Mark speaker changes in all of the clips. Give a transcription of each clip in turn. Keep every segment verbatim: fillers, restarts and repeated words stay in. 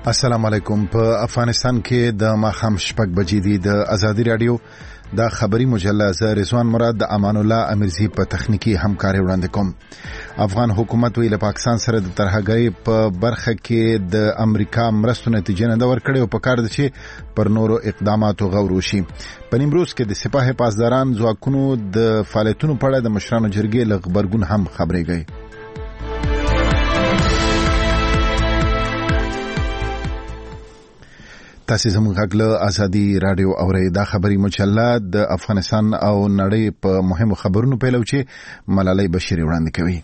Speaker 1: السلام علیکم. په افغانستان کې د ماخام شپږ بجې دي. د ازادي رادیو د خبري مجله ز رضوان مراد د امان الله امرزي په تخنیکی همکاري وړاندې کوم. افغان حکومت ویل پاکستان سره د ترهګرۍ په برخه کې د امریکا مرستو نتیجه نه دا ورکړي او په کار دي چې پر نورو اقداماتو غور وشي. په نیمروز کې د سپاه پاسداران ځواکونو د فعالیتونو په اړه د مشرانو جرګې له خبرګون هم خبرېږي. تاسو زموږ غږ له ازادي رادیو اورئ. دا خبري مجله د افغانستان او نړۍ په مهمو خبرونو پیلو چې ملالۍ بشيري وړاندې کوي.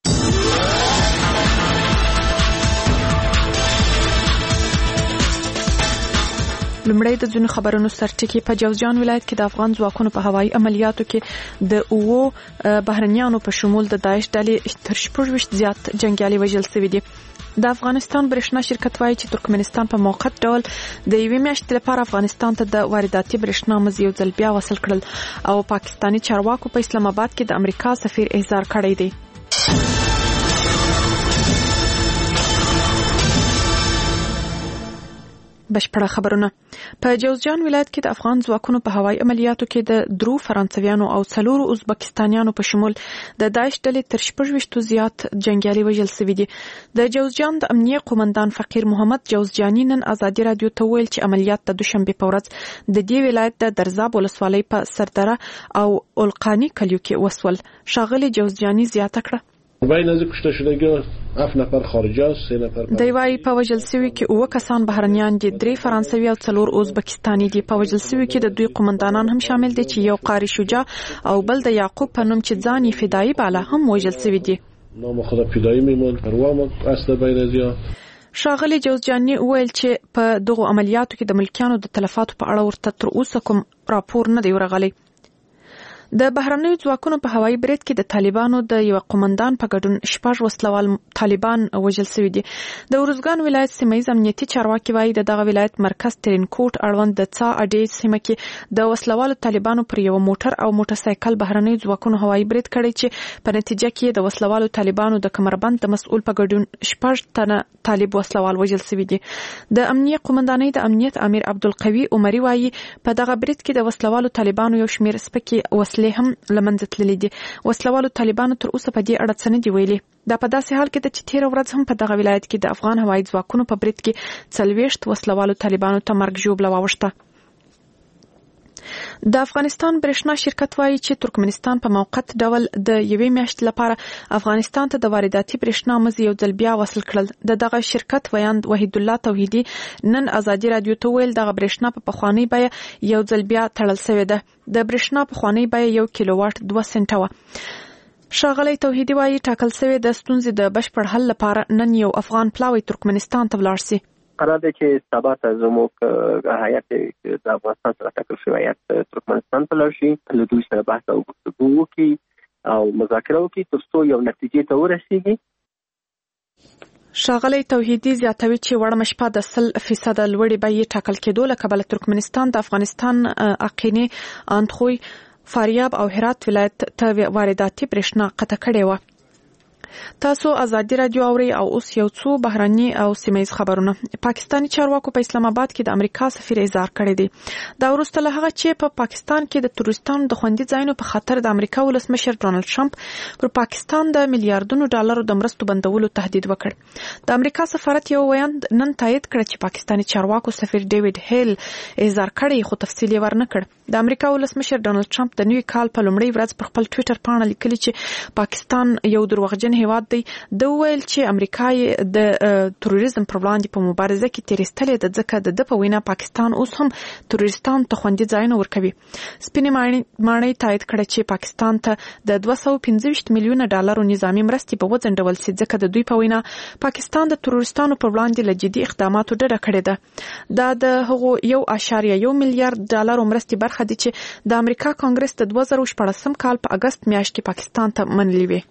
Speaker 2: لمړی د ځینو خبرونو سرټکی. په جوزجان ولایت کې د افغان ځواکونو په هوایي عملیاتو کې د اوو بهرنیانو په شمول د داعش ډلې تر شپږ زیات جنگیالي وژل شوي دي. د افغانستان برېښنا شرکت وايي چې ترکمنستان په موقت ډول د یوې میاشتې لپاره افغانستان ته د وارداتي برېښنا مزي یو ځل بیا وصل کړل او پاکستاني چارواکو په اسلام آباد کې د امریکا سفیر احضار کړی دی. بشپړه خبرونه. په جوزجان ولایت کې د افغان ځواکونو په هوایي عملیاتو کې د درو فرانسویانو او څلورو ازبکستانیانو په شمول د داعش ډلې تر شپږ زیات جنگیالي وژل شوي دي. د جوزجان د امنیه قومندان فقیر محمد جوزجاني نن ازادي رادیو ته ویل چې عملیات د دوشنبه په ورځ د دې ولایت د درزاب ولسوالۍ په سردره او القانی کلیو کې وسول. ښاغلي جوزجاني زیاته کړه
Speaker 3: بین از کشته شدگی هفت نفر خارجی است، سه نفر
Speaker 2: دی وايي په وژل شوي کې اوه کسان بهرنیان دي، درې فرانسوي او څلور ازبکستاني دي. په وژل شوي کې د دوی قومندانان هم شامل دي چې یو قاری شجاع او بل د یعقوب په نوم چې ځان یې فدایي باله هم وژل شوي دي.
Speaker 3: نام خود فدایي میمون پروام اصل بینزیا.
Speaker 2: ښاغلي جوزجاني ویل چې په دغو عملیاتو کې د ملکیانو د تلفاتو په اړه ورته تر اوسه کوم راپور نه دی ورغلی. د بهرنیو ځواکونو په هوایي برید کې د طالبانو د یو قومندان په ګډون شپږ وسلوال طالبان وژل شوي دي. د ورزګان ولایت سیمه‌ییز امنیتي چارواکي وايي د دغه ولایت مرکز ترینکوټ اړوند د څا اډې سیمه کې د وسلوالو طالبانو پر یو موټر او موټر سایکل بهرنیو ځواکونو هوایي برید کړی چې په نتیجه کې د وسلوالو طالبانو د کمربند د مسؤل په ګډون شپږ تنه طالب وسلوال وژل شوي دي. د امنیه قومندانۍ د امنیت امیر عبدالقوي عمري وايي په دغه برید کې د وسلوالو طالبانو یو شمیر سپکې وسلې هم لمنځه تللي دي. وسلوالو طالبانو تر اوسه په دې اړه څه نه دي ویلي. دا په داسې حال کې ده چې تېره ورځ هم په دغه ولایت کې د افغان هوایي ځواکونو په برید کې څلوېښت وسلوالو طالبانو ته مرګ ژوبله واوښته. د افغانستان برېښنا شرکت وايي چې ترکمنستان په موقت ډول د یوې میاشتې لپاره افغانستان ته د وارداتي برېښنا مزي یو ځل بیا وصل کړل. د دغه شرکت ویاند وحید الله توحیدي نن ازادي رادیو ته ویل دغه برېښنا په پخوانۍ بیه یو ځل بیا تړل شوې ده. د برېښنا پخوانۍ بیه یو کیلو واټ دوه سنټه وه. ښاغلی توحیدي وايي ټاکل شوې د ستونزې د بشپړ حل لپاره نن یو افغان پلاوی ترکمنستان ته ولاړ شي.
Speaker 4: قرار دی چې سبا ته زموږ هیات د افغانستان سره ټاکل شوی هیات ترکمنستان ته لاړ شي، له دوی سره بحث او گفتگو وکړي او مذاکره وکړي تر څو یو نتیجې ته ورسیږي.
Speaker 2: ښاغلی توحیدي زیاتوي چې وړمه شپه د سل فیصده لوړې بیې ټاکل کېدو له کبله ترکمنستان د افغانستان اقینې اندخوی فاریاب او هرات ولایت ته وارداتي برېښنا قطع کړې وه. تاسو ازادي رادیو اورئ او اوس یو څو بهرني او سیمه‌ییز خبرونه. پاکستاني چارواکو په اسلام آباد کې د امریکا سفیر احضار کړی دی. دا وروسته له هغه چې په پا پاکستان کې د تروریستانو د خوندي ځایونو په خاطر د امریکا ولسمشر ډونالد ټرمپ پر پاکستان د میلیارډونو ډالرو د مرستو بندولو تهدید وکړ. د امریکا سفارت یو ویاند نن تایید کړ چې پاکستاني چارواکو سفیر ډیوډ هیل احضار کړی خو تفصیل یې ورنه کړ. د امریکا ولسمشر ډونالد ټرمپ د نوي کال په لومړۍ ورځ پر خپل ټویټر پاڼه لیکلي چې پاکستان یو دروغجن هیواد دی. د ویل چې امریکا یې د تروریزم پر وړاندې په مبارزه کې تیرستلې ده ځکه د د په وینا پاکستان اوس هم تروریستانو ته خوندي ځایونه ورکوي. سپینې ماڼۍ تایید کړه چې پاکستان ته د دوه سوه پنځه ویشت میلیونه ډالرو نظامي مرستې به وځنډول شي ځکه د دوی په وینا پاکستان د تروریستانو پر وړاندې له جدي اقداماتو ډډه کړې ده. دا د هغو یو اعشاریه یو میلیارډ ډالرو مرستې برخه دي چې د امریکا کانګرس د دوه زره شپاړسم کال په اګست میاشت کې پاکستان ته منلې وې.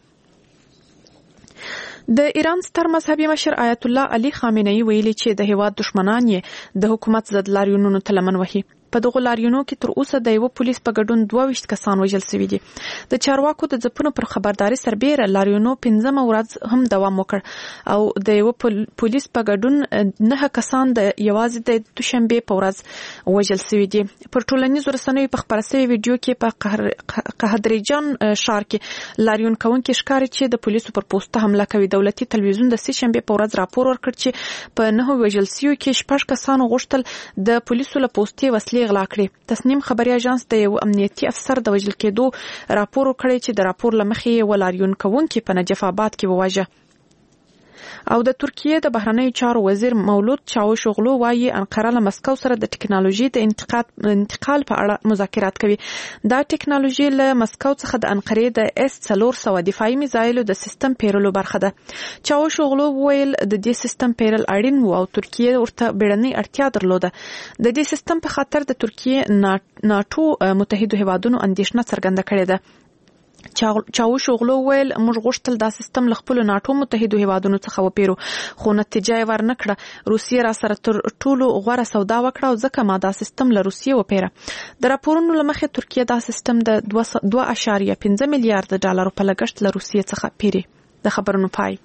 Speaker 2: د ایران ستر مذهبي مشر آیت الله علي خامنه‌ای ویلي چې د هیواد دشمنان یې د حکومت ضد لاریونونو ته لمن وهي. په دغه لاریونونو کې تر اوسه د یو پولیس په ګډون دوه ویشت کسان وژل شوي دي. د چارواکو د ځپونو پر خبرداري سربېره لاریونونو پنځمه ورځ هم دوام وکړ او د یو پولیس په ګډون نه کسان د یوازې د دوشنبه په ورځ وژل شوي دي. پر ټولنیزو رسنیو په خبرسي ویډیو کې په قهدریجان ښار کې لاریون کوونکي ښکاري چې د پولیسو پر پوسټه حمله کوي. دولتي تلویزیون د سه شنبه په ورځ راپور ورکړ چې په نه وژل شویو کې شپږ کسانو غوښتل د پولیسو له پوسټې وسلې غلا کړي. تسنیم خبري اژانس د یو امنیتي افسر د وژل کېدو راپور ورکړی چې د راپور لمخې ولاریون کوونکي په نجف آباد کې وواژه. او د ترکیه د بهرنیو چارو وزیر مولود چاوشوغلو وایي انقره له مسکو سره د ټکنالوژي د انتقال په اړه مذاکرات کوي. دا ټکنالوژي له مسکو څخه د انقرې د اس څلور سوه دفاعي میزایلو د سیستم پیرلو برخه ده. چاوشوغلو ویل د دې سیستم پیرل اړین وو او ترکیه ورته بیړنۍ اړتیا درلوده. د دې سیستم په خاطر د ترکیه ناتو متحدو هیوادونو اندېښنه څرګنده کړې ده. چاوشوغلو ویل موږ غوښتل دا سیستم له خپلو ناټو متحدو هیوادونو څخه وپیرو خو نتیجه یې ورنه کړه. روسیه را سره تر ټولو غوره سودا وکړه او ځکه ما دا سیستم له روسیې وپیره. د راپورونو له مخې ترکیه دا سیستم د دوه اعشاریه پنځه میلیارډ ډالرو په لګښت له روسیې څخه پیري. د خبرونو پای.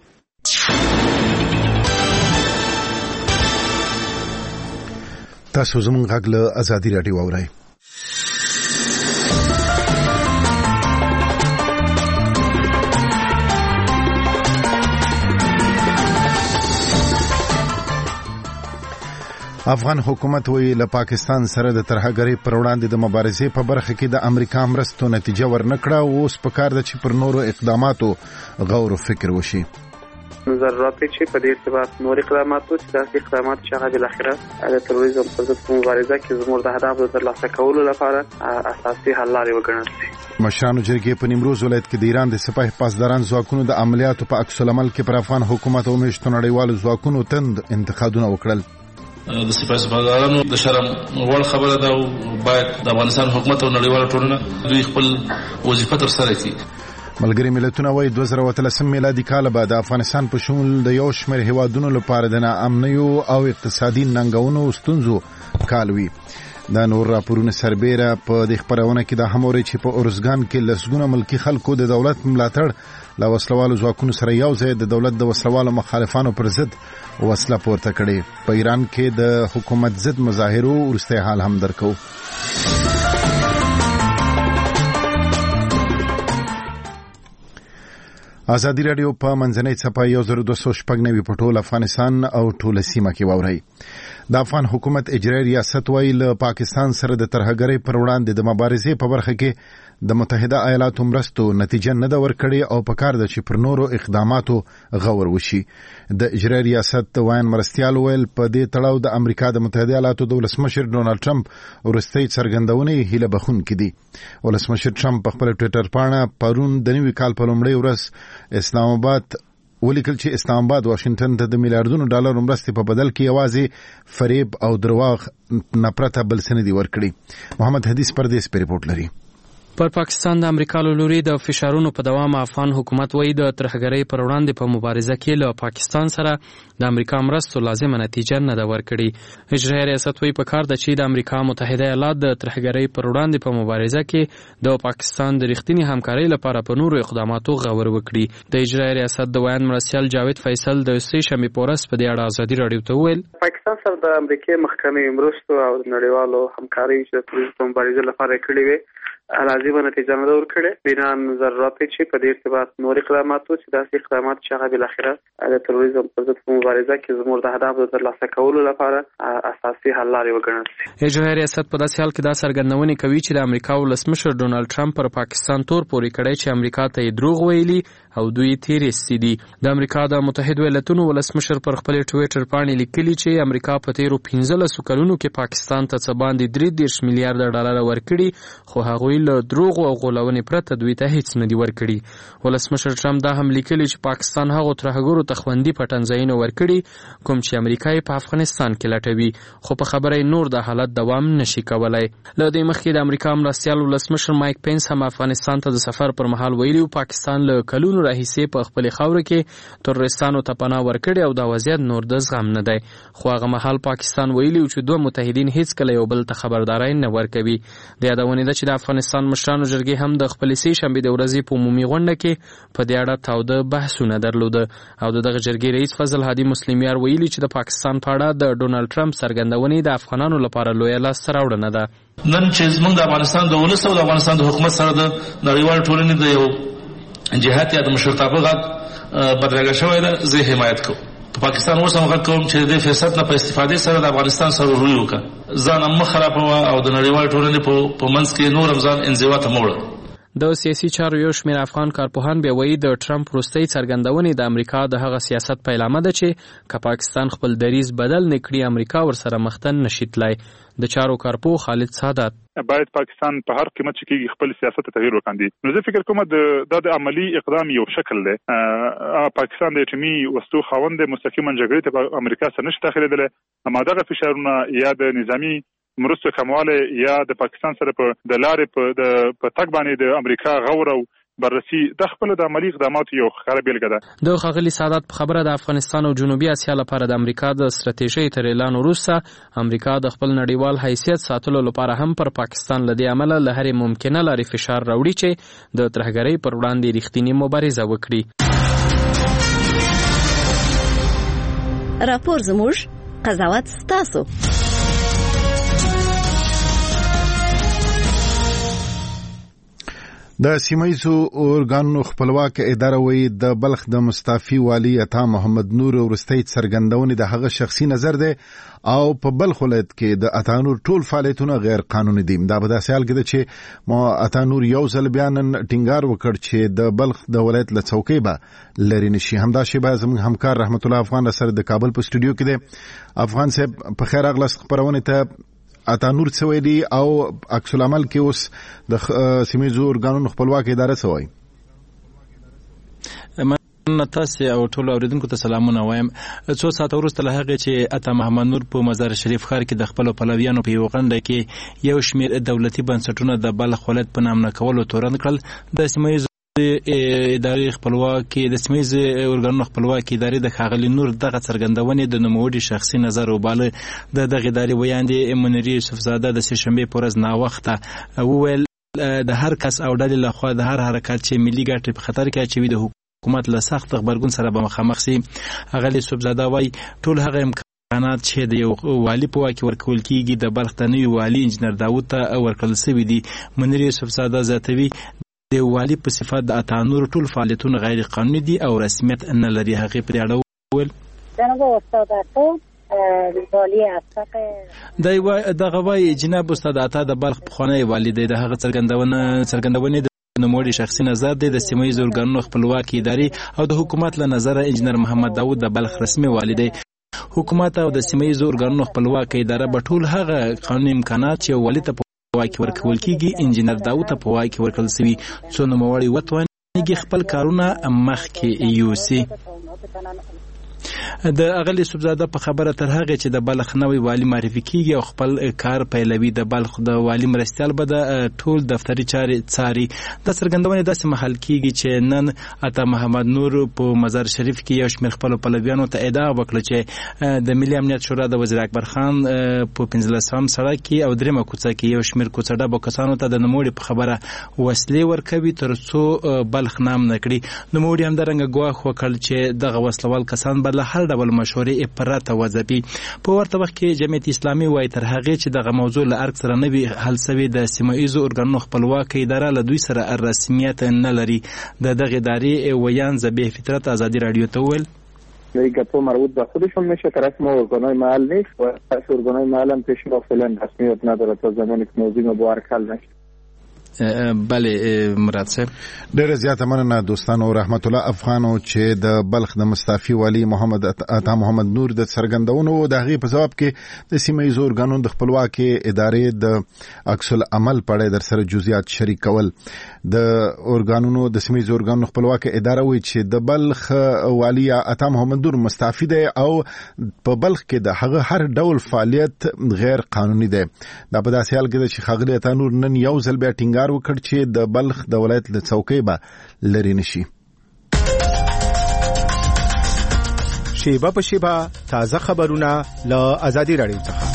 Speaker 1: تاسو زموږ غږ له ازادي راډیو اورئ. افغان حکومت وی له پاکستان سره د ترهګرۍ پر وړاندې د مبارزې په برخه کې د امریکا مرستو نتیجه ورنکړه او اوس په کار ده چې پر نورو اقداماتو غور او فکر وشي.
Speaker 5: ضرورت چې په دې ارتباط نور اقداماتو چې داسې اقدامات چې هغه بالاخره د تروریزم پر ضد مبارزه کې زموږ د اهدافو د ترلاسه کولو لپاره اساسي حل لارې وګڼل شي.
Speaker 1: مشرانو جرګې په نیمروز ولایت کې د ایران د سپاه پاسداران ځواکونو د عملیاتو په عکس العمل کې پر افغان حکومت او میشتو نړیوالو ځواکونو تند انتقادونه وکړل.
Speaker 6: د سپاه پاسدارانو د شرم وړ خبره ده او باید د افغانستان حکومت او نړیواله ټولنه دوی خپل وظیفه تر سره کړي.
Speaker 1: ملګری ملتونه وايي دوه زره اتلسم میلادي کال بعد افغانستان په شمول د یو شمېر هیوادونو لپاره د ناامنیو او اقتصادي ننګونو ستونزو کال وي. دا نور راپورونه سربېره په د خبرونه کې د هموري چې په اورزګان کې لسګونه ملکی خلکو د دولت ملاتړ له وسلوالو ځواکونو سره یو ځای د دولت د وسلوالو مخالفانو پر ضد وسله پورته کړې. په ایران کې د حکومت ضد مظاهرو ورسته حال هم درکو. ازادي راډیو په منځنۍ څپه یو زر دوه سوه شپږ نوي په ټول افغانستان او ټول سیمه کې واوري. د افغان حکومت اجرایي ریاست وایي له پاکستان سره د ترهګرۍ پر وړاندې د مبارزې په برخه کې د متحده ایالاتو مرستو نتیجه نه ده ورکړې او په کار ده چې پر نورو اقداماتو غور وشي. د اجرایي ریاست وایان مرستیال ویل په دې تړاو د امریکا د متحده ایالاتو د ولسمشر ډونالد ټرمپ وروستۍ څرګندونې هیله بخښونکې دي. ولسمشر ټرمپ په خپل ټویټر پاڼه پرون د نوي کال په لومړۍ ورځ اسلام آباد ولیکل چې اسلام آباد واشنگټن ته د میلیارډونو ډالرو مرستې په بدل کې یوازې فریب او درواغ نه پرته بل څه نه دي ورکړي. محمد حدیث پردیس په ریپورت لري.
Speaker 7: پر پاکستان د امریکا له لوري د فشارونو په دوام افغان حکومت وایي د ترهګرۍ پر وړاندې په مبارزه کې له پاکستان سره د امریکا مرستو لازمه نتیجه نه ده ورکړې. اجرایي ریاست وایي په کار ده چې د امریکا متحده ایالات د ترهګرۍ پر وړاندې په مبارزه کې د پاکستان د رښتینی همکارۍ لپاره په نورو اقداماتو غور وکړي. د اجرایي ریاست د ویان مرستیال جاوید فیصل د سه شنبې په ورځ په دې اړه ازادي راډیو ته وویل
Speaker 5: پاکستان سره د امریکا مخکنی مرستو او نړیوالو همکارۍ چې د تروریزم مبارزې لپاره کړې وي لازمه نتیجه نه ورکړي. بنان ضرورت چې په دې ارتباط نور اقداماتو چې داسې اقدامات چې هغه بالاخره د تروریزم پر ضد مبارزه کې زموږ د اهدافو د ترلاسه کولو لپاره اساسي حل لارې وګڼل شي.
Speaker 7: اجرایي ریاست په داسې حال کې دا څرګندونې کوي چې د امریکا ولسمشر ډونالد ټرمپ پر پاکستان تور پورې کړی چې امریکا ته یې دروغ ویلي او دوی تیریستی دي. د امریکا د متحده ایالاتونو ولسمشر پر خپل ټویټر باندې لیکلي چې امریکا په تیرو پنځلسو کلونو کې پاکستان ته څه باندې درې دېرش میلیارډ ډالر ورکړي خو هغوی دوی له دروغ او غولونې پرته دوی ته هیڅ نه دی ورکړي. ولسمشر ټرمپ دا هم لیکلي چې پاکستان هغو ترهګرو ته خوندي پټنځایونه ورکړي کوم چې امریکا یې په افغانستان کې لټوي، خو په خبره نور د حالت دوام نشي کولای. له دې مخکې د امریکا مرستیال ولسمشر مایک پینس هم افغانستان ته د سفر پر مهال ویلي پاکستان له کلونو راهیسې په خپل خاور کې ترورستانو ته پناه ورکړي او دا وضعیت نور د زغم نه دی. خو هغه مهال پاکستان ویلي چې دوه متحدین هیڅ کله یو بل ته خبرداري نه ورکوي. د یادونې ده چې د افغانستان مشرانو جرګې هم د خپل سې شنبې د ورځې په عمومي غونډه کې په دې اړه تاوده بحثونه درلوده او دغه جرګې رئیس فضل هادي مسلمیار ویلي چې د پاکستان په اړه د ډونالد ټرمپ څرګندونې د افغانانو لپاره لویه لاسته راوړنه ده.
Speaker 6: نن چې زموږ د افغانستان د ولس او د افغانستان د حکومت سره د نړیوال ټولنې د یو جهات یا د مشرتابه غږ بدرګه شوی ده، زه حمایت کوم. په پاکستان اوس هم غږ کوم چې د دې فرصت نه په استفادې سره د افغانستان سره روی وکړه، ځان هم مه خرابوه او د نړیوال ټولنې په منځ کې نور هم ځان انزوا ته مه وړه.
Speaker 7: د سیاسي چارو یو شمېر افغان کارپوهان بیا وایي د ټرمپ وروستۍ څرګندونې د امریکا د هغه سیاست پیلامه ده چې که پاکستان خپل دریځ بدل نه کړي امریکا ورسره مختن نشي تلای. د چارو کارپوه خالد سعادت
Speaker 8: باید پاکستان په هر قیمت چې کېږي خپل سیاست ته تغیر وکاندي. نو زه فکر کوم د د عملی اقدام یو شکل دی. پاکستان د اټومي وسلو خاوند مستقیما جګړې ته په امریکا سره نشي داخلېدلی، اما دغه فشارونه یا د نظامی مرستو کمواله یا د پاکستان سره په د لارې په د په تګ باندې د امریکا غور او بررسي د خپل د عملی اقداماتو یو ښکاره بیلګه ده.
Speaker 7: د ښاغلي سعادت په خبره د افغانستان او جنوبي اسیا لپاره د امریکا د ستراتیژۍ تر اعلان وروسته امریکا د خپل نړیوال حیثیت ساتلو لپاره هم پر پاکستان له دې امله له هرې ممکنه لارې فشار راوړي چې د ترهګرۍ پر وړاندې رښتینې مبارزه وکړي.
Speaker 9: راپور زموږ، قضاوت ستاسو.
Speaker 1: د سیمایزو اورګانونو خپلواک اداره وی د بلخ د مستعفي والی عطا محمد نور ورستۍ څرګندونې د هغه شخصي نظر دی او په بلخ ولایت کې د عطا نور ټول فعالیتونه غیر قانوني دي. دا په داسې حال کې ده چې مو عطا نور یو ځل بیا نن ټینګار وکړ چې د بلخ د ولایت له څوکۍ به لرې نشي. همدا شیبه زموږ همکار رحمت الله افغان سره د کابل په سټوډیو کې دی. افغان صاحب په خیر اغلاست خبرونه ته عطا نور څه ویلي او عکس العمل کې اوس د سیمایزو اورګانونو خپلواک اداره څه وایي؟
Speaker 10: من تاسو او ټول اوریدونکو ته سلامونه وایم. څو ساعت وروسته له هغه چې عطا محمد نور په مزار شریف ښار کې د خپل پلویانو په یو غونډه کې یو شمېر دولتي بنسټونه د بلخ ولایت په نام نه کولو تورن کړل. د سیمایزو ادارې خپلواکي د سیمایز اورګانونو خپلواکي ادارې د ښاغلي نور دغه څرګندونې د نوموړي شخصي نظر وباله. د دغه ادارې ویاندې منیري یوسفزاده د سې شنبې په ورځ ناوخته وویل د هر کس او ډلې لخوا د هر حرکت چې ملي ګټې په خطر کې اچوي د حکومت له سخت غبرګون سره به مخامخ سي. ښاغلي یوسفزاده وایي ټول هغه امکانات چې د یو والي په واک ورکول کېږي د بلخ د نوي والي انجنیر داود ته ورکړل سوي دي. منیري یوسفزاده زیاتوي د والي په صفت د عطا نور ټول فعالیتونه غیر قانوني دي او رسمیت نه لري. هغه په اړه وویل
Speaker 11: جناب استاد عطا والی اساق
Speaker 10: د دغه وای جناب استاد عطا د بلخ پخوانی والي دی. د هغه څرګندونه څرګندونې د نوموړي شخصي نظر دی. د سیمایي اورګانونو خپلواکي ادارې او د حکومت له نظر انجنیر محمد داود د بلخ رسمي والي دی. حکومت او د سیمایي اورګانونو خپلواکي اداره به ټول هغه قانوني امکانات چې والي ته واکي ورکول کېږي انجنیر داود ته په واکي ورکړل سوي څو نوموړي وتوانېږي خپل کارونه مخکې یوسي. د اغلی سبزاده په خبره تر هغه چې د بلخ نوی والی معرفي کیږي او خپل کار پیلوي د بلخ د والی مرستیال به د ټول دفتري چارې څاري. د څرګندونې داسې محل کیږي چې نن عطا محمد نور په مزار شریف کې یو شمېر خپل پلویانو ته ادعا وکړه چې د ملي امنیت شورا د وزیر اکبر خان په پنځلسم سړک کې او دریمه کوڅه کې یو شمېر کوڅه ډبو کسانو ته د نوموړي په خبره وسلې ورکوي تر څو بلخ نام نه کړي. نوموړي همدارنګه ګواښ وکړ چې دغه وسلوال کسان به له هر ډول مشورې پرته وځي. په ورته وخت کې جمعیت اسلامي وایي تر هغه چې دغه موضوع له ارګ سره نه وي حل سوي د سیمایي اورګانونو خپلواکي اداره له دوی سره رسمیت نه لري. د دغه ادارې ویان ذبیح فطرت آزادی رادیو ته ویل
Speaker 12: دیگه تو مربوط به خودشون میشه طرف ما ارگانهای محل نیست و طرف ارگانهای محل هم پیش ما فعلا رسمیت نداره تا زمانی که موضوع مبارک حل نشه.
Speaker 10: بله مراد صاحب
Speaker 1: ډېر زیاته مننه دوستانو. رحمت الله افغانو چې د بلخ د مستعفي والی محمد عطا محمد نور د څرګندونو د هغې په ځواب کې د سیمه ییزو ارګانونو د خپلواکې ادارې د عکس العمل په اړه در سره جزئیات شریک کول. د ارګانونو د سیمه ییزو ارګانونو خپلواکې اداره وایي چې د بلخ والی عطا محمد نور مستعفي دی او په بلخ کې د هغه هر ډول فعالیت غیر قانوني دی. دا په داسې حال کې ده چې ښاغلي عطا نور نن یو ځل بیا ټینګار وکړ چې د بلخ د ولایت له څوکۍ به لرې نشي.
Speaker 13: شیبه په شیبه تازه خبرونه له ازادي راډیو څخه.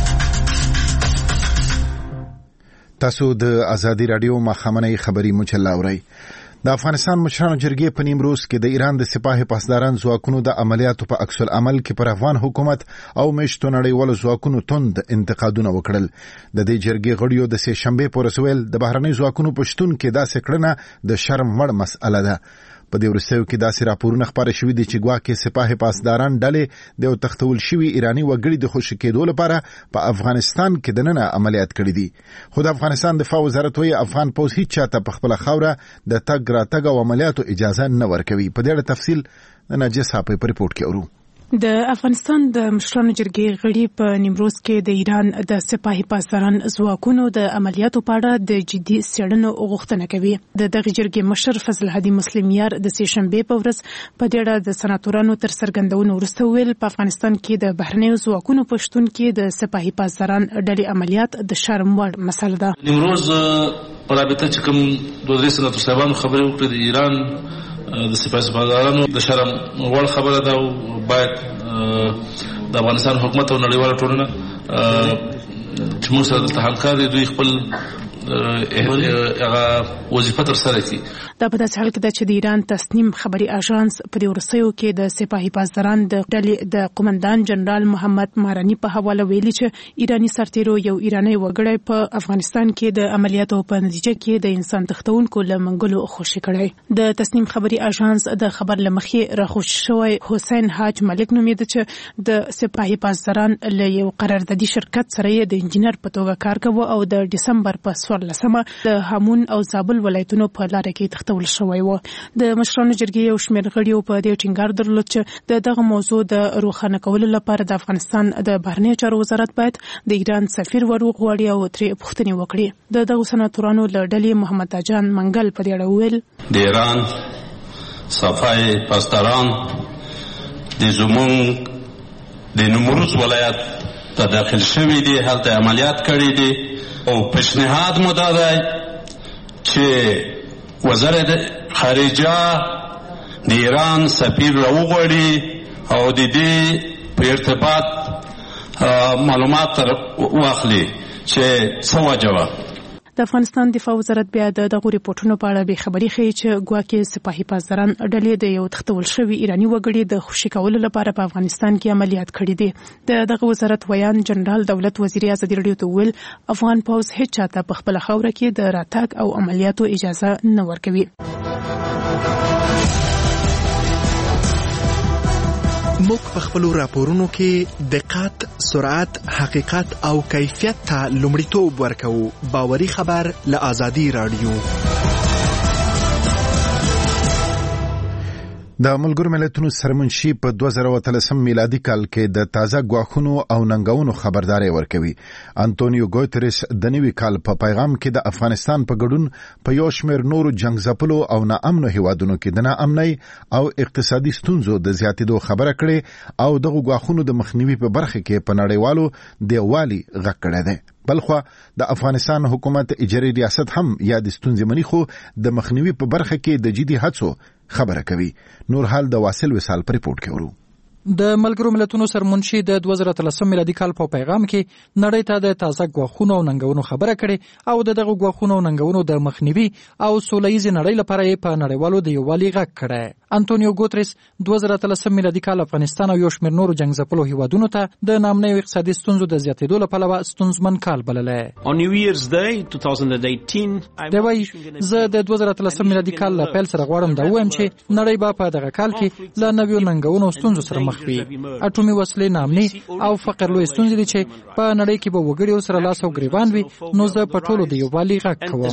Speaker 1: تاسو د ازادي راډیو ماښامنۍ خبري مجله اورئ. د افغانستان مشرانو جرګې په نیمروز کې د ایران د سپاه پاسداران ځواکونو د عملیاتو په عکس العمل کې پر افغان حکومت او میشتو نړیوالو ځواکونو توند انتقادونه وکړل. د دې جرګې غړیو د سه شنبې په ورځ ویل د بهرنۍ ځواکونو په شتون کې داسې کړنه د شرم وړ مسئله ده. په دې وروستیو کې داسې راپورونه خپاره شوي دي چې ګواکې سپاه پاسداران ډلې د یو تښتول شوي ایراني وګړي د خوشي کېدو لپاره په افغانستان کې دننه عملیات کړي دي. خو د افغانستان دفاع وزارت وایي افغان پوځ هیڅ چاته په خپله خاوره د تګ راتګ او عملیاتو اجازه نه ورکوي. په دې اړه تفصیل د ناجیه صاحب په ریپورت کې اورو.
Speaker 14: د افغانستان د مشرانو جرګې غړي په نیمروز کې د ایران د سپاهي پاسداران ځواکونو د عملیاتو په اړه د جدي څېړنو غوښتنه کوي. د دغه جرګې مشر فضل هادي مسلمیار د سه شنبې په ورځ په دې اړه د سناتورانو تر څرګندونو وروسته ویل په افغانستان کې د بهرنیو ځواکونو په شتون کې د سپاهي پاسداران ډلې عملیات د شرم وړ مسله ده.
Speaker 6: نیمروز په رابطه چې کوم دوه درې سناتور صاحبانو خبرې وکړې د ایران د سپاه پاسدارانو د شرم وړ خبره ده او باید د افغانستان حکومت او نړیواله ټولنه چې موږ سره دلته همکار دي دوی خپل هغه وظیفه تر سره کړي.
Speaker 14: دا په داسې حال کې ده چې د ایران تصنیم خبري اژانس په دې وروستیو کې د سپاهي پاسداران د ډلې د قومندان جنرال محمد مارانی په حواله ویلي چې ایرانی سرتیرو یو ایرانی وګړی په افغانستان کې د عملیاتو په نتیجه کې د انسان تښتونکو له منګلو خوشي کړی. د تصنیم خبري اژانس د خبر لمخې راخوش شوی حسین حاج ملک نومېده چې د سپاهي پاسداران له یو قراردادي شرکت سره د انجینر په توګه کار کوي او د دسمبر په لسمه د هامون او زابل ولایتونو په لاره کې تښتول شوی و. د مشرانو جرګې یو شمېر غړیو په دې ټینګار درلود چې د دغه موضوع د روښانه کولو لپاره د افغانستان د بهرنیو چارو وزارت باید د ایران سفیر ور وغواړي او ترې پوښتنې وکړي. د دغه سناتورانو له ډلې محمد جان منګل په دې اړه وویل
Speaker 15: د ایران صفای پاسداران د زمونږ د نیمروز ولایت ته داخل شوي دي، هلته عملیات کړي دي او پیشنهاد مو دا دی چې وزارت خارجه د ایران سفیر راوغواړي او د دې په ارتباط معلومات واخلي چې څه وجه وه.
Speaker 14: د افغانستان دفاع وزارت بیا د دغو ریپورتونو په اړه بې خبري ښیي چې ګواکې سپاهي پاسداران ډلې د یو تښتول شوي ایراني وګړي د خوشي کولو لپاره په افغانستان کې عملیات کړي دي. د دغه وزارت ویان جنرال دولت وزیر ازادي راډیو ته ویل افغان پوځ هیڅ چاته په خپله خاوره کې د راتګ او عملیاتو اجازه نه ورکوي.
Speaker 16: موږ په خپلو راپورونو کې دقت، سرعت، حقیقت او کیفیت ته لومړیتوب ورکوو. باوري خبر له ازادي راډیو.
Speaker 1: د ملګرو ملتونو سرمنشي په دوه زره اتلسم میلادي کال کې د تازه ګواښونو او ننګونو خبرداري ورکوي. انټونیو ګوتریس د نوي کال په پیغام کې د افغانستان په ګډون په یو شمېر نورو جنګ ځپلو او ناامنو هیوادونو کې د ناامنۍ او اقتصادي ستونزو د زیاتېدو خبره کړې او دغه ګواښونو د مخنیوي په برخه کې په نړیوالو د یووالي غږ کړی دی. بلخوا د افغانستان حکومت اجرایي ریاست هم یا د ستونزې مني خو د مخنیوي په برخه کې د جدي هڅو خبره کوي. نور حال د واصل وصال پر ریپورت کې ورو.
Speaker 17: د ملګرو ملتونو سرمنشي د دوه زره اتلسم میلادي کال په پیغام کې نړۍ ته د تازه ګواښونو او ننګونو خبره کړې او د دغه ګواښونو او ننګونو د مخنیوي او سوله ییزې نړۍ لپاره یې په نړیوالو د یووالي غږ کړی. انټونیو ګوتریس دوه زره اتلسم میلادي کال افغانستان او یو شمېر نورو جنګ ځپلو هیوادونو ته د نامنیو اقتصادي ستونزو د زیاتېدو له پلوه ستونزمن کال بللی. دی وایي زه د دوه زره اتلسم میلادي کال له پیل سره غواړم دا ووایم چې نړۍ به په دغه کال کې له نویو ننګونو او ستونزو سره مخ وي. اټومي وسلې، نامني او فقر لوی ستونزې دي چې په نړۍ کې به وګړي سره لاس او ګریوان وي. نو زه په ټولو د یووالي غږ کوم.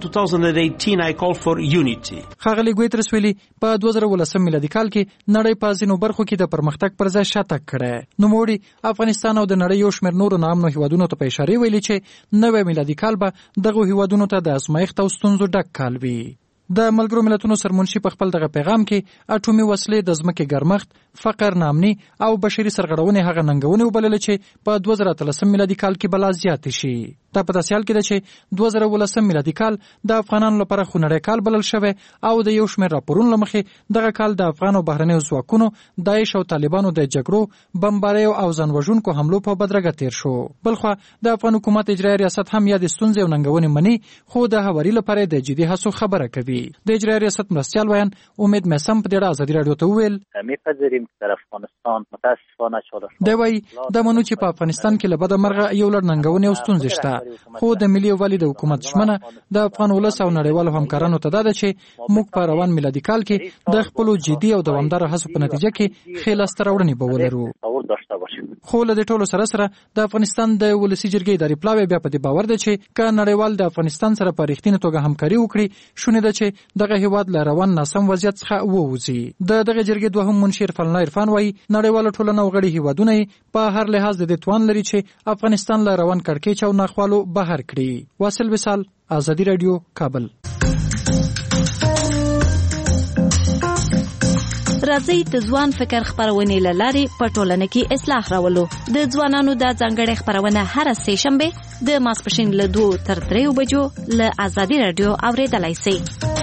Speaker 17: ښاغلي ګوتریس ویلي په دوه زره ولسم میلادي کال کې نړۍ په ځینو برخو کې د پرمختګ پر ځای شاتګ کړی. نوموړي افغانستان او د نړۍ یو شمېر نورو نامنو هیوادونو ته په اشاره ویلي چې نوی میلادي کال به دغو هیوادونو ته د ازمایښت او ستونزو ډک کال وي. د ملګرو ملتونو سرمنشي په خپل دغه پیغام کې اټومي وسلې، د ځمکې ګرمښت، فقر، نامني او بشري سرغړونې هغه ننګونې وبللې چې په دوه زره اتلسم میلادي کال کې بلا زیاتې شي. دا په داسې حال کې ده چې دوه زره ولسم میلادي کال د افغانانو لپاره خونړی کال بلل شوی او د یو شمېر راپورونو له مخې دغه کال د افغان او بهرنیو ځواکونو، داعش او طالبانو د جګړو، بمباریو او ځانوژونکو حملو په بدرګه تیر شو. بلخوا د افغان حکومت اجرایي ریاست هم یادې ستونزې او ننګونې مني، خو د هواري لپاره د جدي هڅو خبره کوي. د اجرایي ریاست مرستیال ویان امید میسم په دې اړه ازادي راډیو ته وویل
Speaker 18: میپذیریم که در افغانستان متاسفانه چالش
Speaker 17: دی وایي دا منو چې په افغانستان کې له بده مرغه یو لړ ننګونې او ستونزې شته، خو د ملي یووالي د حکومت ژمنه د افغان ولس او نړیوالو همکارانو ته دا ده چې موږ په روان میلادي کال کې د خپلو جدي او دوامداره هڅو په نتیجه کې ښې لاسته راوړنې به ولرو. خو له دې ټولو سره سره د افغانستان د ولسي جرګې اداري پلاوی بیا په دې باور ده چې که نړیوال د افغانستان سره په رښتینې توګه همکاري وکړي، شونې ده چې دغه هیواد له روان ناسم وضعیت څخه ووځي. د دغه جرګې دوهم منشي عرفان الله عرفان وایي نړیواله ټولنه او غړي هیوادونه په هر لحاظ د دې توان لري چې افغانستان له روان کړکېچ او ناخوالو بهر کړي. واصل وصال، ازادي رادیو، کابل.
Speaker 9: راځي د ځوان فکر خبرونه لاري په ټولنه کې اصلاح راولو. د ځوانانو د ځانګړي خبرونه هر سه شنبه د ماسپښین له دوه تر درې بجو له ازادي رادیو اوریدلای شئ.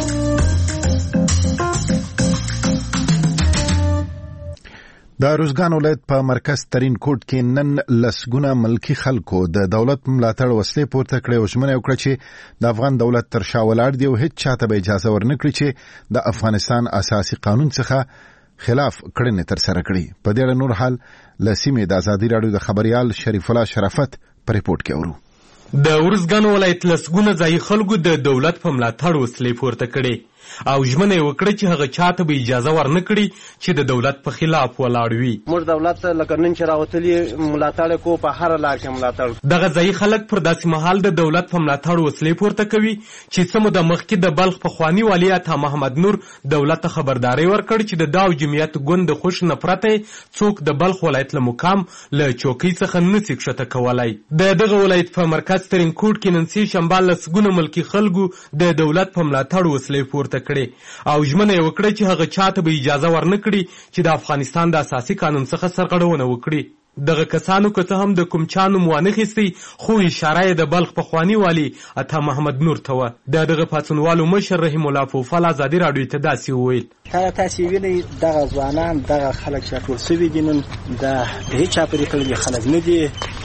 Speaker 1: د روزګان ولایت په مرکز ترین کوټ کې نن لسګونه ملکی خلکو د دولت ملاتړ وسلې پورته کړې او ژمنه وکړه چې د افغان دولت تر شا ولاړ دی او هیڅ چاته به اجازه ورنکړي چې د افغانستان اساسي قانون څخه خلاف کړنې ترسره کړي. په دې اړه نور حال له سیمې د ازادي راډیو د خبريال شریف الله شرافت په ریپورت کې اورو.
Speaker 19: د روزګان ولایت لسګونه ځای خلکو د دولت په ملاتړ وسلې پورته کړي او ژمنه وکړه چې هغه چاته به اجازه ورنکړي چې د دولت په خلاف ولاړ وي.
Speaker 20: موږ دولت لکه نن چې راوتلي ملاتړ کو په هر لار کې ملاتړ.
Speaker 19: دغه ځای خلک پر داسې مهال د دولت په ملاتړ وسلې پورته کوي چې سمو د مخکې د بلخ پخوانی والي عطا محمد نور دولت ته خبرداري ورکړ چې د داو جمعیت ګوند خوش نفرت څوک د بلخ ولایت له مقام له چوکۍ څخه نسی کښته کولای. د دغه ولایت په مرکز ترین کوټ کې نن سې شنبه لسګونه ملکی خلکو د دولت په ملاتړ وسلې پورته کړي او ژمنه وکړه چې هغه چاته به اجازه ورنکړي چې د افغانستان د اساسي قانون څخه سرغړونه وکړي. دغه کسانو که څه هم د کوم چا نوم وانخیستی، خو اشاره یې د بلخ پخواني والي عطا محمد نور ته وه. د دغه پاڅونوالو مشر رحیم الله فوفل ازادي راډیو ته داسې وویل
Speaker 21: کله تاسې وینئ دغه ځوانان دغه خلک چې راټول شوي دي نن د هېچ چا پرې کړي خلک نه دي،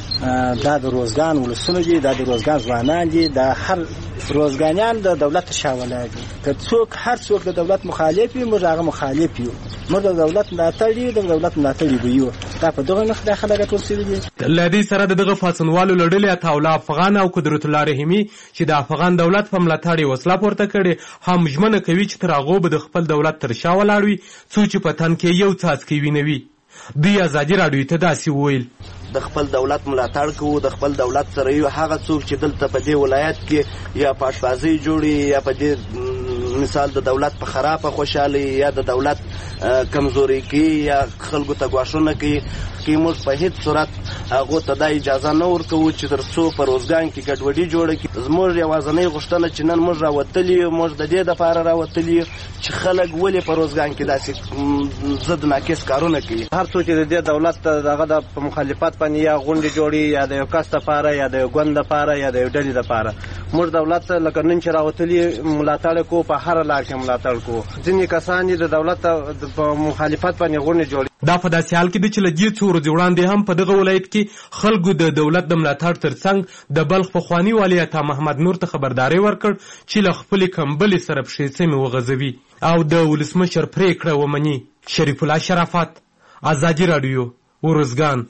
Speaker 21: دا د روزګان ولسونه دي، دا د روزګان ځوانان دي، دا هر روزګانیان د دولت شا ولاړ دي. که څوک هر څوک د دولت مخالف وي موږ هغه مخالف یو، موږ د دولت ملاتړ یو، د دولت ملاتړ یو. دا په دغه نخ د خلک راټول شوي دي.
Speaker 19: له دې سره د دغه پاڅونوالو له ډلې عطاالله افغان او قدرت الله رحیمي چې د افغان دولت په ملاتړ یې وسله پورته کړې هم ژمنه کوي چې تر هغو به د خپل دولت تر شا ولاړ وي څو چې په تن کې یو څاڅکی وینه وي. دوی ازادي راډیو ته داسې وویل
Speaker 22: د خپل دولت ملاتړ کوو، د خپل دولت سره یو. هغه څوک چې دلته په دې ولایت کې یا پاشبازي جوړي یا په دې مثال د دولت په خرابه خوشحالي یا د دولت کمزوري کوي یا خلکو ته ګواښونه کوي، کې موږ په هیڅ صورت هغو ته دا اجازه نه ورکوو چې تر څو په روزګان کې ګډوډي جوړه کړي. زموږ یوازینۍ غوښتنه چې نن موږ راوتلي یو، موږ د دې دپاره راوتلي یو چې خلک ولې په روزګان کې داسې ضد ناقص کارونه کوي.
Speaker 20: هر څوک چې د دې دولت دغه د مخالفت باندې یا غونډې جوړي یا د یو کس دپاره یا د یو ګوند دپاره یا د یو ډلې دپاره، موږ دولت لکه نن چې راوتلي ملاتړ کو په هر لار کې ملاتړ کو. ځینې کسان د دولت په مخالفت باندې غونډې جوړي.
Speaker 19: دا په داسې حال کې دی چې له دې څو ورځې وړاندې هم په دغه ولایت کې خلکو د دولت د ملاتړ ترڅنګ د بلخ پخواني والي عطا محمد نور ته خبرداری ورکړ چې له خپلې کمبلې سره پښې سمې وغځوي او د ولسمشر پریکړه ومني. شریف الله شرافت، ازادي راډیو، ورزګان.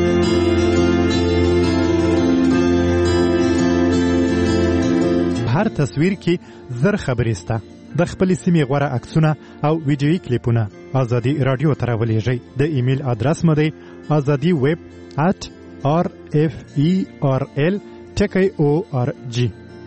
Speaker 3: هر تصویر کې زر خبرې سته. د خپلې سیمې غوره عکسونه او ویډیویي کلیپونه ازادي راډیو ته راولېږئ. د ایمیل ادرس مو دی ازادي ویب ات آر اف ای آر ال ټکی او آر جی.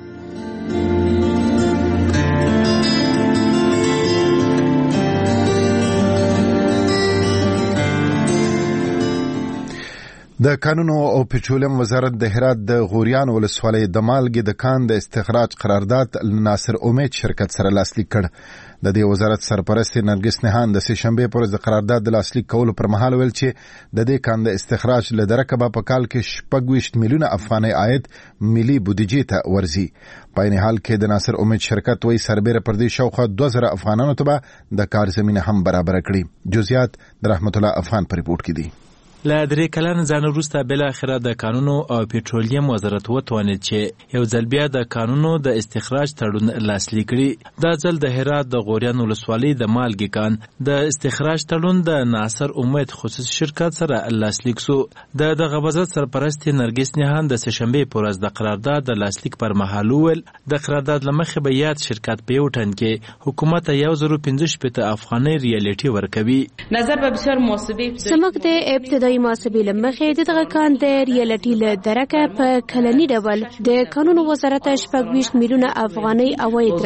Speaker 1: د کانونو او پټرولیم وزارت د هرات د غوریان ولسوالۍ د مالګې د کان د استخراج قرارداد ناصر امید شرکت سره لاسلیک کړ. د دې وزارت سرپرست نرګس نهان د سه شنبه پر د قرارداد د لاسلیک کولو پر مهال ویل چې د دې کان د استخراج له درکه په کال کې شپږ ویشت میلیونه افغانۍ عاید ملي بودیجې ته ورځي. په عین حال کې د ناصر امید شرکت وایي سربېره پر دې شاوخوا دوه زره افغانانو ته به د کار زمینه هم برابر کړي. جزئیات د رحمت الله افغان په ریپورت کې دي.
Speaker 10: له درې کلن ځان وروسته بالاخره د کانونو او پټرولیم وزارت وتوانید چې یو ځل بیا د کانونو د استخراج تړون لاسلیک کړي. دا ځل د هرات د غوریان ولسوالۍ د مالګې کان د استخراج تړون د ناصر امید خصوصي شرکت سره لاسلیک سو. د دغه وزارت سرپرست نرګس نهان د سه شنبه پر ورځ د قرارداد د لاسلیک پر مهال ویل د قرارداد لمخې به یاد شرکت په یو ټن کې حکومت یو زره پنځه شپېته افغانۍ ریالټي ورکوي.
Speaker 4: نظر به بسیار محاسبه
Speaker 23: سمک د ابتدایي محاسبې لمخې د دغه کان د ریالټي له درکه په کلني ډول د قانون وزارت شپږ ویشت میلیونه افغانۍ عواید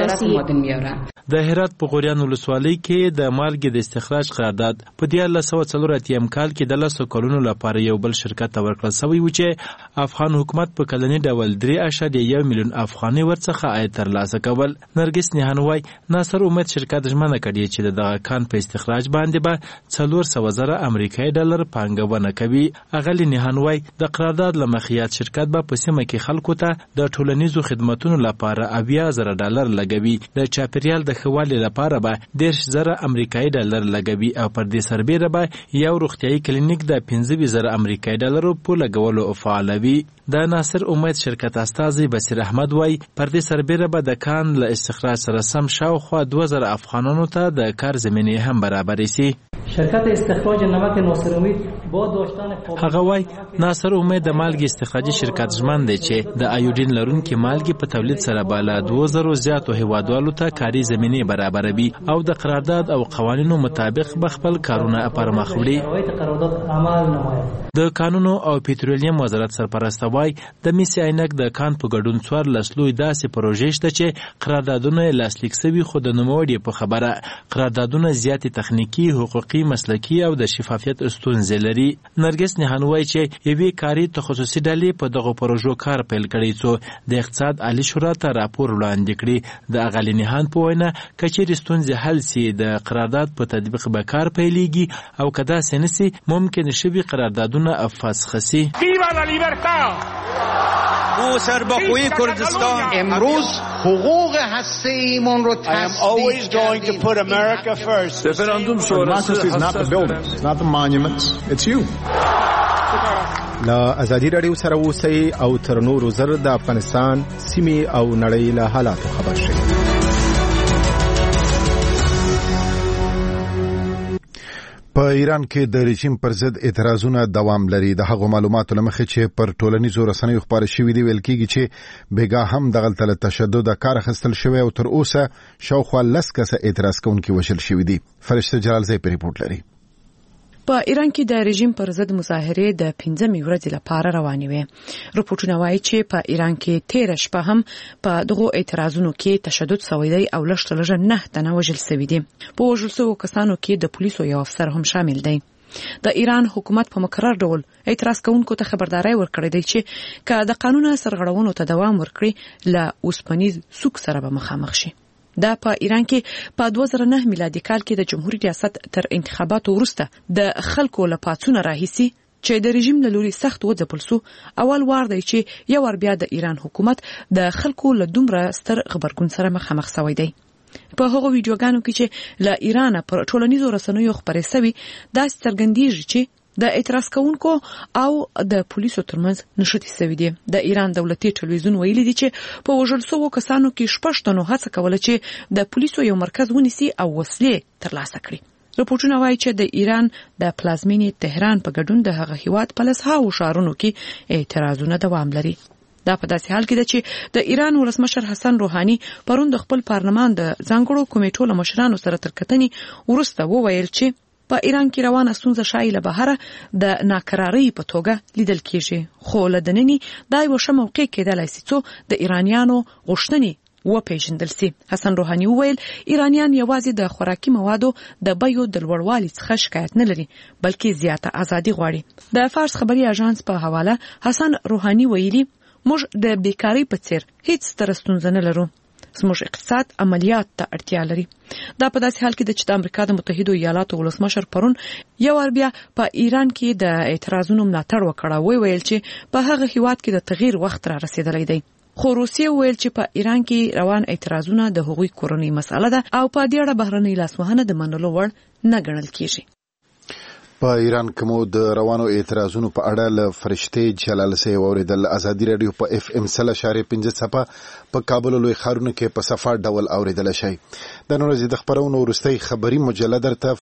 Speaker 23: رسي.
Speaker 10: د هرات په غوریان ولسوالۍ کې د مالګې د استخراج قرارداد په دیارلس سوه څلور اتیم کال کې د لسو کلونو لپاره یو بل شرکت ته ورکړل سوی و چې افغان حکومت په کلني ډول درې اعشاریه یو میلیون افغانۍ ورڅخه عاید ترلاسه کول. نرګس نهان وایي ناصر امید شرکت ژمنه کړې چې د دغه کان په استخراج باندې به څلور سوه زره امریکایي ډالر پانګونه کوي. اغلی نهان وایي د قرارداد له مخې یاد شرکت به په سیمه کې خلکو ته د ټولنیزو خدماتونو لپاره اویا زره ډالر لګوي. د چاپیریال د ښه والي لپاره به دېرش زره امریکایي ډالر لګوي او پر دې سربیره به یو روغتیایي کلینیک د پنځه ویشت زره امریکایي ډالرو په لګولو فعالوي. د ناصر امید شرکت استازی بصیر احمد وایي پر دې سربیره به د کان له استخراج سره سم شاوخوا دوه زره افغانانو ته د کار زمینې هم برابرې سي.
Speaker 4: شرکت استخراج نمک ناصر امید با داشتن
Speaker 10: هغه وایي ناصر امید د مالګې استخراجي شرکت ژمن دی چې د ایوډین لرونکي مالګې په تولید سره به له دوه زرو زیاتو هیوادوالو ته کاري زمینې برابروي او د قرارداد او قوانینو مطابق به خپل کارونه پرمخ وړي. د کانونو او پټرولیم وزارت سرپرست وایي د میسي عینک د کان په ګډون څوارلس لوی داسې پروژې شته چې قراردادونه یې لاسلیک سوي، خو د نوموړي په خبره قراردادونه زیاتې تخنیکي، حقوقي، مسلکي او د شفافیت ستونزې لري. نرګس نهان وایي چې یوې کاري تخصصي ډلې په دغو پروژو کار پیل کړی څو د اقتصاد عالي شورا ته راپور وړاندې کړي. د اغلې نهان په وینا که چیرې ستونزې حل سي د قرارداد په تطبیق به کار پیلېږي او که داسې نه سي ممکن شوي قراردادونه فسخ سي.
Speaker 24: او سربخوی کردستان
Speaker 25: امروز حقوق هسته ایمون رو تصدیق
Speaker 24: رفراندوم
Speaker 13: له ازادي راډیو سره اوسئ او تر نورو زر د افغانستان سیمې او نړۍ له حالاتو خبر شئ.
Speaker 1: په ایران کې د رژیم پر ضد اعتراضونه دوام لري. د هغو معلوماتو له مخې چې پر ټولنیزو رسنیو خپاره شوي دي ویل کېږي چې بېګا هم دغلته له تشدد کار اخیستل شوی او تر اوسه شاوخوا لس کسه اعتراض کوونکي وژل شوي دي. فرشته جلالزی په ریپورټ لري.
Speaker 2: په ایران کې د رژیم پر ضد مظاهرې د پنځمې ورځې لپاره روانې وې. رپورټونه وایي چې په ایران کې تیره شپه هم په دغو اعتراضونو کې تشدد شوی دی او لږ تر لږه نه تنه وژل شوي دي. په وژل شویو کسانو کې د پولیسو یو افسر هم شامل دی. د ایران حکومت په مکرر ډول اعتراض کوونکو ته خبرداري ورکړې ده چې که د قانون سرغړونو ته دوام ورکړي له اوسپنیز سوک سره به مخامخ شي. دا په ایران کې په دوه زره نه میلادي کال کې د جمهوریت ریاست تر انتخاباتو وروسته د خلکو له پاڅون راهیسي چې د رژیم له لوري سخت وځپل سو اول وار دی چې یو ور بیا د ایران حکومت د خلکو له دومره ستر خبرګون سره مخامخ شوی دی. په هغو ویډیوګانو کې چې له ایران پر ټولنیزو رسنیو خبرې شوي دا څرګندېږي چې د اعتراض کوونکو او د پولیسو ترمنځ نښتې شوې دي. د ایران دولتي ټلویزیون ویلي دي چې په وژل شوو کسانو کې شپږ تنو هڅه کوله چې د پولیسو یو مرکز ونیسي او وسلې ترلاسه کړي. رپورټونه وایي چې د ایران د پلازمینې تهران په ګډون د هغه هیواد په لسهاوو ښارونو کې اعتراضونه دوام لري. دا په داسې حال کې ده چې د ایران ولسمشر حسن روحاني پرون د خپل پارلمان د ځانګړو کمیټو له مشرانو سره تر کتنې وروسته وویل چې په ایران کې روانه ستونزه شایي له بهره د ناکرارۍ په توګه لیدل کیږي، خو له دنني دا یوه ښه موقع کېدلی سي څو د ایرانیانو غوښتنې وپېژندل سي. حسن روحاني وویل ایرانیان یوازې د خوراکي موادو د بیو د لوړوالي څخه شکایت نه لري بلکې زیاته ازادي غواړي. د فارس خبري اژانس په حواله حسن روحاني ویلي موږ د بیکاری په څیر هیڅ ستره ستونزه نه لرو، زموږ اقتصاد عملیات ته اړتیا لري. دا په داسې حال کې ده چې د امریکا د متحدو ایالاتو ولسمشر پرون یو وار بیا په ایران کې د اعتراضونو ملاتړ وکړ، وی ویل چې په هغه هیواد کې د تغییر وخت را رسیدلی دی. خو روسیه ویل چې په ایران کې روان اعتراضونه د هغوی کورنۍ مسأله ده او په دې اړه بهرنۍ لاسوهنه د منلو وړ نه ګڼل کیږي.
Speaker 1: په ایران کې مو د روانو اعتراضونو په اړه له فرشتې جلال سه اوریدل. ازادي رادیو په اف ام سل اشاره پنځه صفه په کابل لوی ښارونو کې په صفه ډول اوریدل شي. د نورو د خبرونو ورستۍ خبري مجله درته